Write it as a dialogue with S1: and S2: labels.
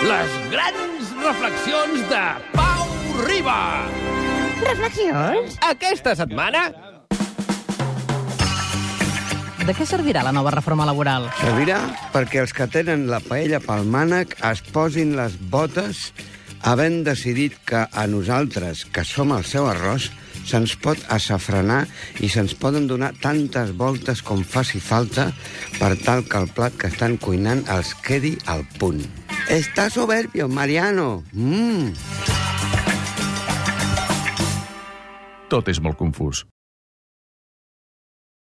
S1: Les grans reflexions de Pau Riba.
S2: Reflexions?
S1: Aquesta setmana...
S3: De què servirà la nova reforma laboral?
S4: Servirà perquè els que tenen la paella pel mànec es posin les botes havent decidit que a nosaltres, que som el seu arròs, se'ns pot açafranar i se'ns poden donar tantes voltes com faci falta per tal que el plat que estan cuinant els quedi al punt. Està soberbio, Mariano.
S5: Tot és molt confús.